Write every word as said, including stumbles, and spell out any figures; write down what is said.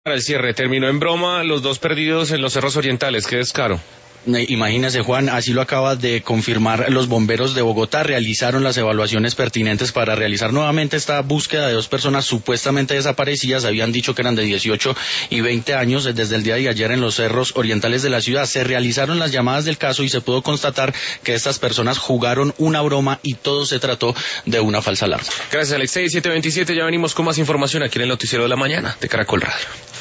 Para el cierre, terminó en broma los dos perdidos en los cerros orientales, qué descaro. Imagínese, Juan, así lo acaba de confirmar los bomberos de Bogotá. Realizaron las evaluaciones pertinentes para realizar nuevamente esta búsqueda de dos personas supuestamente desaparecidas. Habían dicho que eran de dieciocho y veinte años. Desde el día de ayer en los cerros orientales de la ciudad se realizaron las llamadas del caso y se pudo constatar que estas personas jugaron una broma y todo se trató de una falsa alarma. Gracias, Alexei. siete veintisiete, ya venimos con más información aquí en el Noticiero de la Mañana de Caracol Radio.